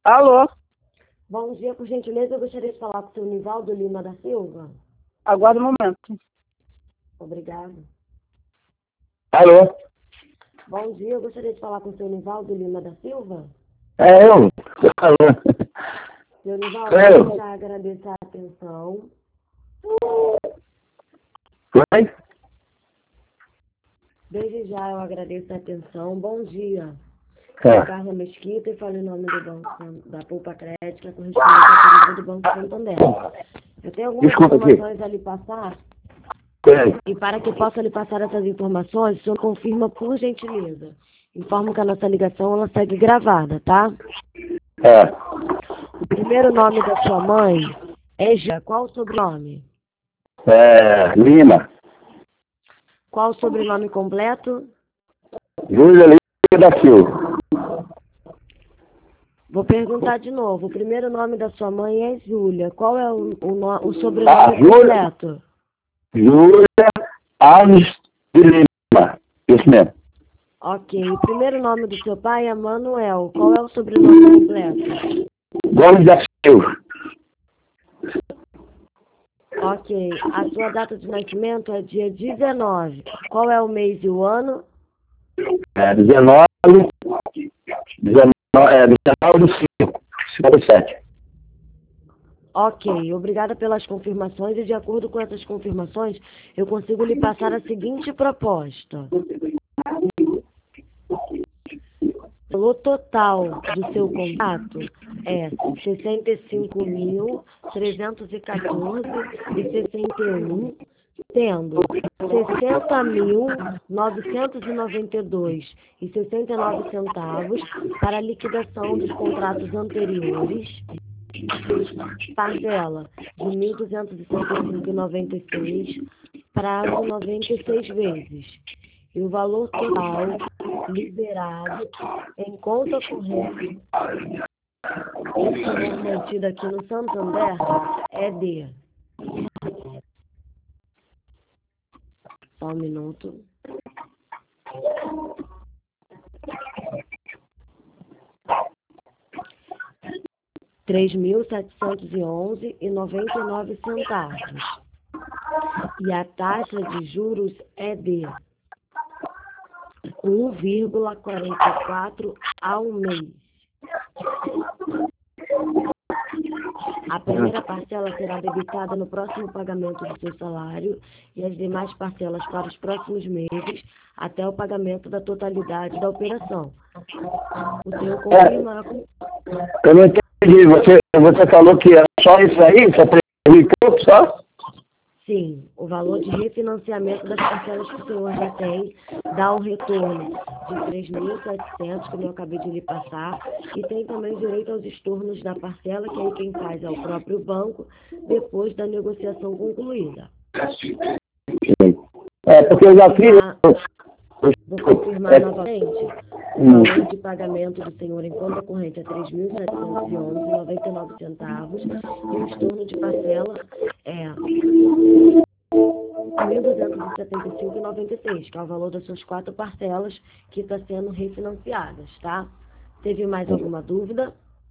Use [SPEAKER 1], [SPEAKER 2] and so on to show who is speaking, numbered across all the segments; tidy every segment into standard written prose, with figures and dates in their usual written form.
[SPEAKER 1] Alô?
[SPEAKER 2] Bom dia, por gentileza, eu gostaria de falar com o seu Nivaldo Lima da Silva.
[SPEAKER 1] Aguarda um momento.
[SPEAKER 2] Obrigada.
[SPEAKER 3] Alô?
[SPEAKER 2] Bom dia, eu gostaria de falar com o seu Nivaldo Lima da Silva.
[SPEAKER 3] É eu? Tô falando.
[SPEAKER 2] Seu Nivaldo,
[SPEAKER 3] Sou eu.
[SPEAKER 2] eu já agradeço a atenção.
[SPEAKER 3] Oi?
[SPEAKER 2] Desde já eu agradeço a atenção. Bom dia.
[SPEAKER 3] É.
[SPEAKER 2] Sou Carla Mesquita e falo em nome do Banco da Poupa Crédito, que é correspondente à perícia do Banco Santander. Eu tenho algumas
[SPEAKER 3] Desculpa aqui.
[SPEAKER 2] informações a lhe passar,
[SPEAKER 3] Tem.
[SPEAKER 2] e para que possa lhe passar essas informações, o senhor confirma por gentileza. Informo que a nossa ligação ela segue gravada, tá?
[SPEAKER 3] É.
[SPEAKER 2] O primeiro nome da sua mãe é Gia. Qual o sobrenome?
[SPEAKER 3] Lima.
[SPEAKER 2] Qual o sobrenome completo?
[SPEAKER 3] Júlia Lima da Silva.
[SPEAKER 2] Vou perguntar de novo. O primeiro nome da sua mãe é Júlia. Qual é o sobrenome
[SPEAKER 3] Júlia.
[SPEAKER 2] completo?
[SPEAKER 3] Júlia Alves de Lima. Isso mesmo.
[SPEAKER 2] Ok. O primeiro nome do seu pai é Manuel. Qual é o sobrenome completo?
[SPEAKER 3] Gomes da Silva.
[SPEAKER 2] Ok. A sua data de nascimento é dia 19. Qual é o mês e o ano?
[SPEAKER 3] 19 do 5. 57.
[SPEAKER 2] Ok, obrigada pelas confirmações e de acordo com essas confirmações, eu consigo lhe passar a seguinte proposta. O total do seu contrato é R$ 65.314,61, tendo R$ 60.992,69 para a liquidação dos contratos anteriores, parcela de R$ 1.265,96, prazo 96 vezes. E o valor total liberado em conta corrente do senhor mantido aqui no Santander é de... Só um minuto. R$ 3.711,99. E a taxa de juros é de 1,44 ao mês. A primeira parcela será debitada no próximo pagamento do seu salário e as demais parcelas para os próximos meses até o pagamento da totalidade da operação. O senhor confirma?
[SPEAKER 3] Eu não entendi. Você falou que era só isso aí? Só 3 mil e pouco só?
[SPEAKER 2] Sim, o valor de refinanciamento das parcelas que o senhor já tem dá um retorno de 3.700, como eu acabei de lhe passar, e tem também direito aos estornos da parcela, que aí quem faz é o próprio banco, depois da negociação concluída.
[SPEAKER 3] Porque eu já fiz.
[SPEAKER 2] Vou confirmar novamente. O valor de pagamento do senhor em conta corrente é R$ 3.711,99 e o estorno de parcela é R$ 1.275,96, que é o valor das suas 4 parcelas que está sendo refinanciadas, tá? Teve mais alguma dúvida?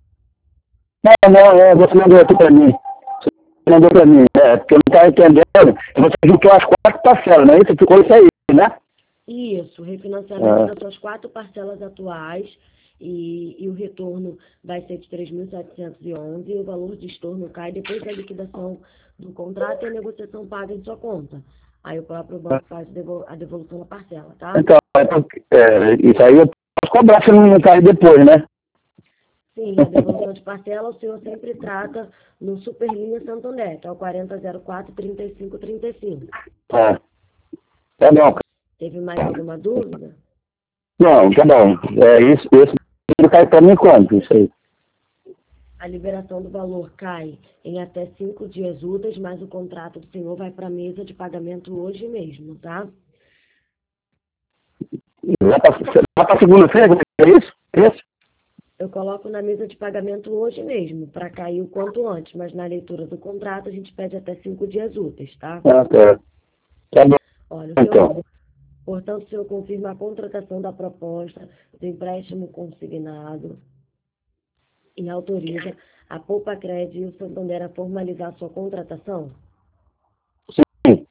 [SPEAKER 3] Não, você mandou aqui para mim. Você mandou para mim, porque eu não estava entendendo. Você juntou as 4 parcelas, não é isso? Ficou isso aí, né?
[SPEAKER 2] Isso, refinanciamento das suas 4 parcelas atuais e o retorno vai ser de 3.711 e o valor de estorno cai depois da liquidação do contrato e a negociação paga em sua conta. Aí o próprio banco faz a devolução da parcela, tá?
[SPEAKER 3] Então, isso aí eu posso cobrar se não cair depois, né?
[SPEAKER 2] Sim, a devolução de parcela o senhor sempre trata no Superlinha Santander, que é o 4004-3535.
[SPEAKER 3] Tá bom.
[SPEAKER 2] Teve mais alguma dúvida?
[SPEAKER 3] Não, tá bom. Isso cai para mim quanto, isso aí?
[SPEAKER 2] A liberação do valor cai em até 5 dias úteis, mas o contrato do senhor vai para a mesa de pagamento hoje mesmo, tá?
[SPEAKER 3] Lá para segunda-feira, é isso?
[SPEAKER 2] Eu coloco na mesa de pagamento hoje mesmo, para cair o quanto antes, mas na leitura do contrato a gente pede até 5 dias úteis, tá?
[SPEAKER 3] Tá bom.
[SPEAKER 2] Olha,
[SPEAKER 3] Então.
[SPEAKER 2] portanto, o senhor confirma a contratação da proposta do empréstimo consignado e autoriza a Poupa-Cred e o Santander a formalizar sua contratação?
[SPEAKER 3] Sim.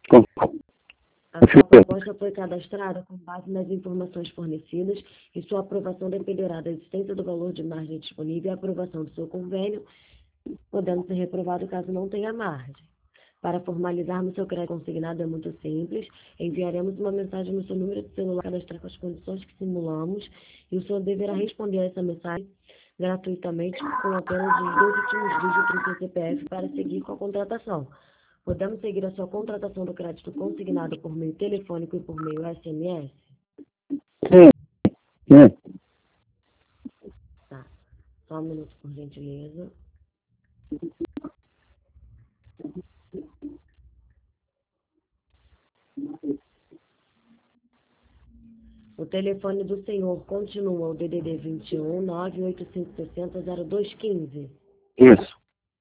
[SPEAKER 2] A sua proposta foi cadastrada com base nas informações fornecidas e sua aprovação dependerá da existência do valor de margem disponível e a aprovação do seu convênio, podendo ser reprovado caso não tenha margem. Para formalizarmos seu crédito consignado é muito simples. Enviaremos uma mensagem no seu número de celular cadastrar com as condições que simulamos e o senhor deverá responder a essa mensagem gratuitamente com apenas os 2 últimos dígitos do seu CPF para seguir com a contratação. Podemos seguir a sua contratação do crédito consignado por meio telefônico e por meio SMS?
[SPEAKER 3] Sim. Sim.
[SPEAKER 2] Tá. Só um minuto, por gentileza. O telefone do senhor continua o DDD 21 98560 0215.
[SPEAKER 3] Isso.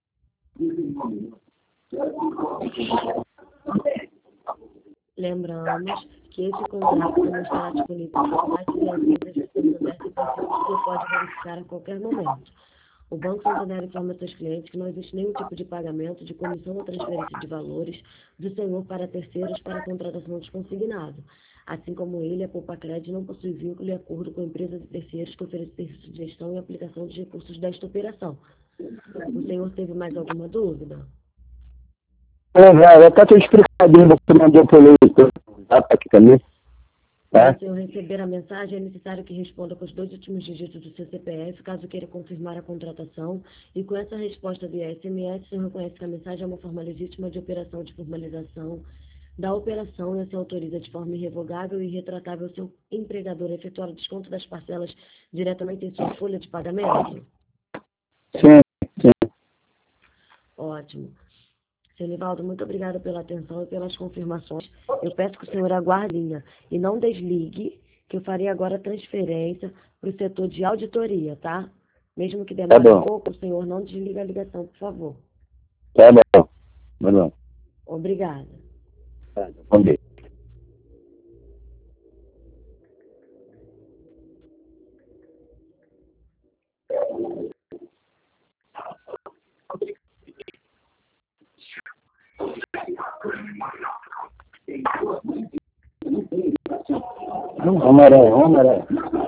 [SPEAKER 2] Lembramos que esse contrato não estará disponível no site e agências do Santander sem perfil que você pode verificar a qualquer momento. O Banco Santander informa seus clientes que não existe nenhum tipo de pagamento de comissão ou transferência de valores do senhor para terceiros para a contratação de consignado. Assim como ele, a Poupa-Cred não possui vínculo e acordo com empresas e terceiros que oferecem serviço de gestão e aplicação de recursos desta operação. O senhor teve mais alguma dúvida?
[SPEAKER 3] Eu até estou explicadinho, você mandou por aqui também.
[SPEAKER 2] Para
[SPEAKER 3] Tá?
[SPEAKER 2] o senhor receber a mensagem, é necessário que responda com os 2 últimos dígitos do seu CPF, caso queira confirmar a contratação. E com essa resposta via SMS, o senhor reconhece que a mensagem é uma forma legítima de operação de formalização da operação e se autoriza de forma irrevogável e retratável seu empregador a efetuar o desconto das parcelas diretamente em sua folha de pagamento?
[SPEAKER 3] Sim, sim.
[SPEAKER 2] Ótimo. Seu Nivaldo, muito obrigada pela atenção e pelas confirmações. Eu peço que o senhor aguarde a linha e não desligue, que eu farei agora a transferência para o setor de auditoria, tá? Mesmo que
[SPEAKER 3] Tá
[SPEAKER 2] demore um
[SPEAKER 3] bom.
[SPEAKER 2] pouco, o senhor não desliga a ligação, por favor.
[SPEAKER 3] Tá bom. Tá bom.
[SPEAKER 2] Obrigada.
[SPEAKER 3] Vamos ver. Homem-Aranha.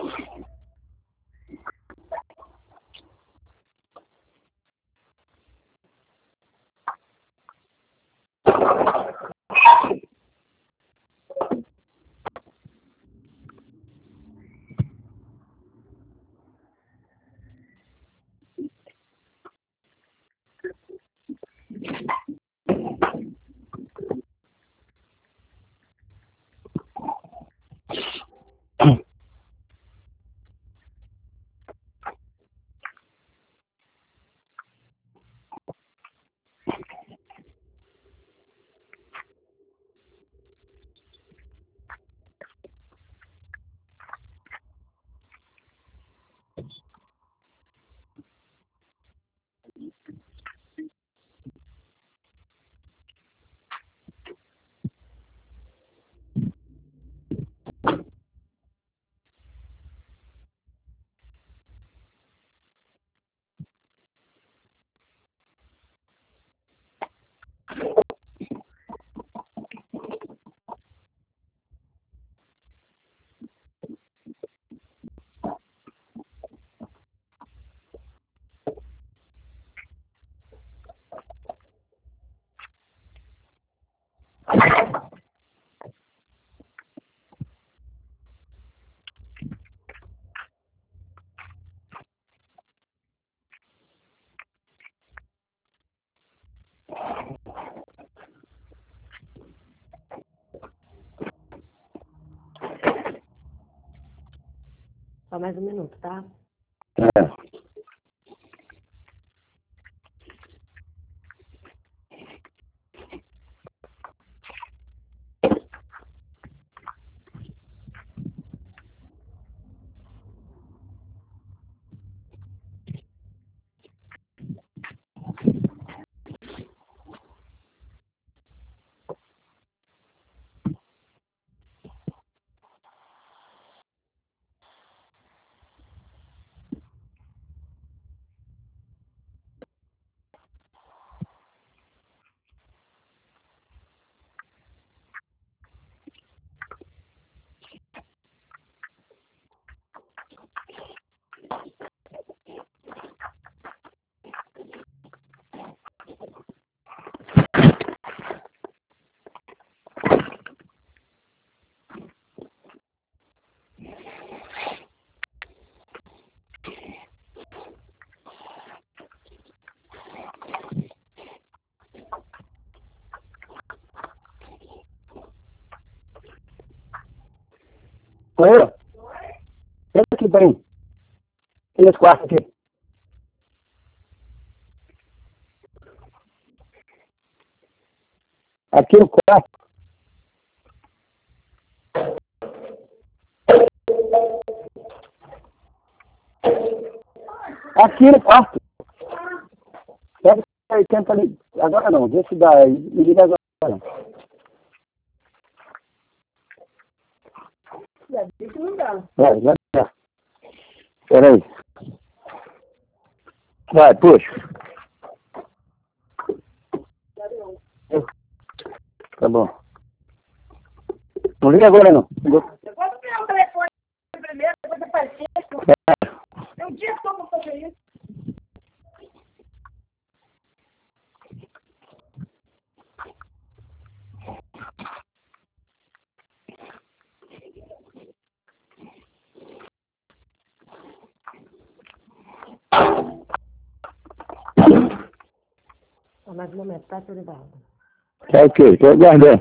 [SPEAKER 2] Só mais um minuto, tá?
[SPEAKER 3] É. Oi? Entra aqui, bem. Nesse quarto aqui. Aqui no quarto. Aqui no quarto. Pega isso aí, tenta ali. Agora não, vê se dá. Me liga agora.
[SPEAKER 1] Já disse que não dá.
[SPEAKER 3] Já dá. Espera aí. Vai, puxa. Tá bom. Não liga agora não.
[SPEAKER 1] Eu posso pegar o telefone primeiro, depois aparecer. Tem um dia só pra fazer isso.
[SPEAKER 2] Mais uma momento, tá, seu Nivaldo?
[SPEAKER 3] Tá ok, tô aguardando.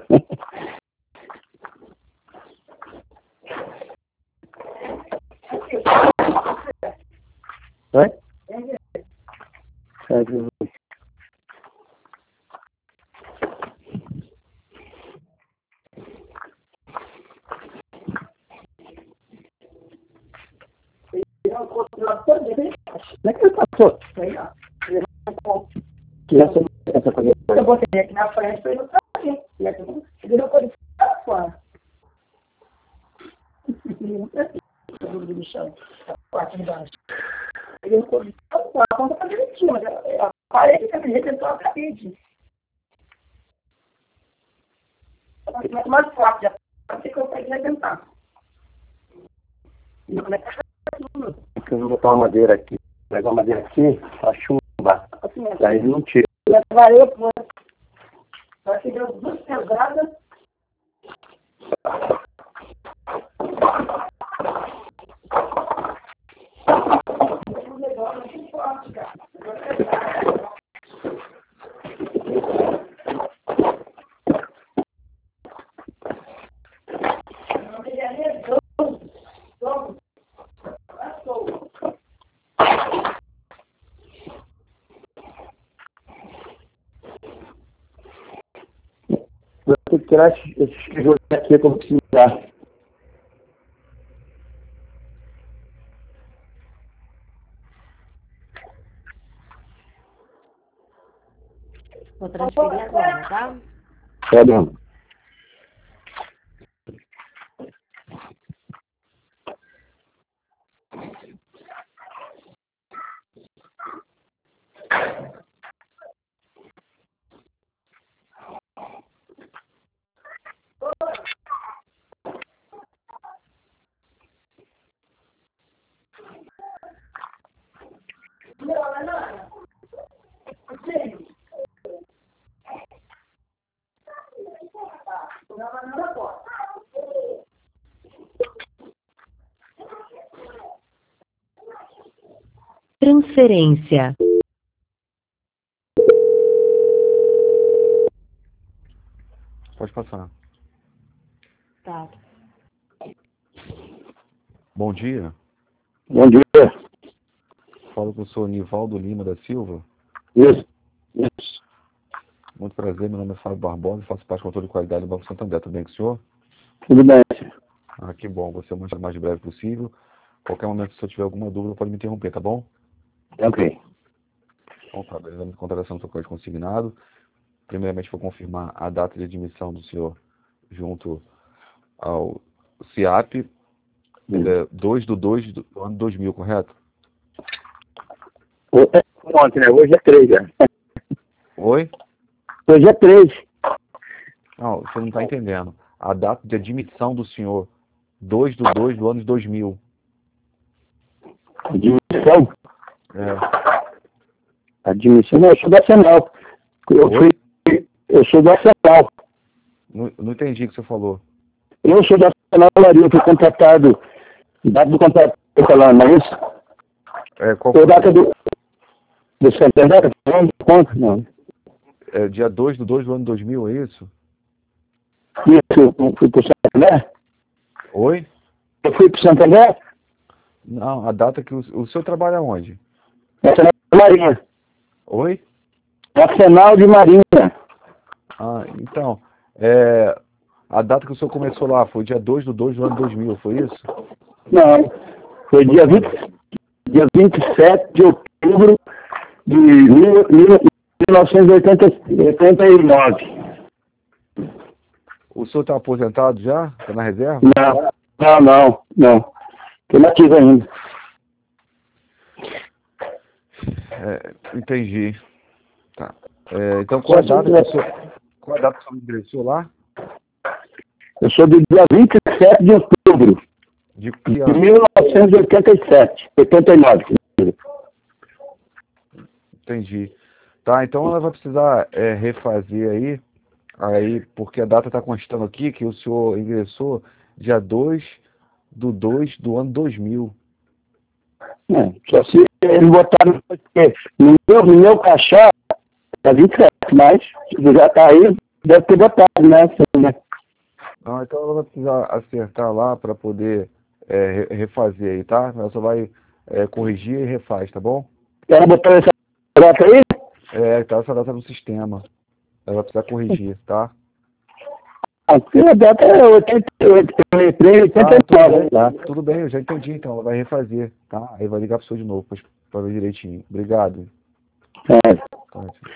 [SPEAKER 3] Oi? Como é que ele passou? Que essa coisa.
[SPEAKER 1] Eu botei aqui na frente pra ele não sair. Ele não pode ficar fora. Do chão. A parte de baixo. Ele não pode ficar fora. A ponta tá direitinho, mas a parede que arrebentou a parede. Mas mais forte, já pode consegue arrebentar. E como é que tá?
[SPEAKER 3] Eu vou botar uma madeira aqui. Pegar uma madeira aqui, pra chumbar. Daí ele não tira.
[SPEAKER 1] Levarei o plano. Vai ser duas pesadas.
[SPEAKER 3] Vou ter que tirar esses tijolos aqui que eu vou precisar.
[SPEAKER 2] Vou transferir agora, tá?
[SPEAKER 3] Tá bom.
[SPEAKER 2] Transferência.
[SPEAKER 4] Pode passar.
[SPEAKER 2] Tá.
[SPEAKER 4] Bom dia.
[SPEAKER 3] Bom dia.
[SPEAKER 4] Falo com o senhor Nivaldo Lima da Silva.
[SPEAKER 3] Isso. Isso.
[SPEAKER 4] Muito prazer, meu nome é Fábio Barbosa, faço parte do controle de qualidade do Banco Santander. Tudo bem com o senhor?
[SPEAKER 3] Tudo bem.
[SPEAKER 4] Ah, que bom. Você é o mais breve possível. Qualquer momento, se eu tiver alguma dúvida, pode me interromper, tá bom?
[SPEAKER 3] Ok.
[SPEAKER 4] Então tá, beleza. Contratação do seu código consignado. Primeiramente, vou confirmar a data de admissão do senhor junto ao CIAP, 2/2 do ano 2000, correto?
[SPEAKER 3] Ontem, né? Hoje é 3, já.
[SPEAKER 4] Oi?
[SPEAKER 3] Hoje é 3.
[SPEAKER 4] Não, você não está entendendo. A data de admissão do senhor, 2/2 do ano 2000.
[SPEAKER 3] Admissão?
[SPEAKER 4] É.
[SPEAKER 3] Admissão? Não, eu sou da Arsenal. Eu sou da Arsenal.
[SPEAKER 4] Não entendi o que você falou.
[SPEAKER 3] Eu sou da Arsenal, eu fui contratado. Data do contrato, eu falando, não é isso?
[SPEAKER 4] Qual
[SPEAKER 3] Ou
[SPEAKER 4] foi?
[SPEAKER 3] data do Santander? Não.
[SPEAKER 4] É dia 2/2 do ano 2000, é isso?
[SPEAKER 3] Isso, eu fui pro Santander?
[SPEAKER 4] Oi?
[SPEAKER 3] Eu fui para Santander?
[SPEAKER 4] Não, a data que o senhor trabalha onde?
[SPEAKER 3] Nacional de Marinha.
[SPEAKER 4] Oi?
[SPEAKER 3] Nacional de Marinha.
[SPEAKER 4] Ah, então, a data que o senhor começou lá foi dia 2/2 do ano 2000, foi isso?
[SPEAKER 3] Não, foi dia 27 de outubro de 1989.
[SPEAKER 4] O senhor está aposentado já? Está na reserva?
[SPEAKER 3] Não. Estou nativo ainda.
[SPEAKER 4] Entendi. Tá. Então, qual a data que o senhor ingressou lá?
[SPEAKER 3] Eu sou do dia 27 de outubro
[SPEAKER 4] De que
[SPEAKER 3] de
[SPEAKER 4] ano?
[SPEAKER 3] 1987, 89.
[SPEAKER 4] Entendi. Tá, então ela vai precisar refazer aí, porque a data está constando aqui que o senhor ingressou dia 2/2 do ano 2000.
[SPEAKER 3] Só se eles botaram, porque no meu caixá tá 27, mas já tá aí, deve ter botado, né?
[SPEAKER 4] Ah, então ela vai precisar acertar lá para poder refazer aí, tá? Ela só vai corrigir e refaz, tá bom?
[SPEAKER 3] Ela botou essa data aí?
[SPEAKER 4] Tá essa data no sistema. Ela vai precisar corrigir, tá?
[SPEAKER 3] A data é 89, tá?
[SPEAKER 4] Tudo bem, eu já entendi, então ela vai refazer, tá? Aí vai ligar pro senhor de novo para ver direitinho. Obrigado.
[SPEAKER 3] É.
[SPEAKER 4] Tá.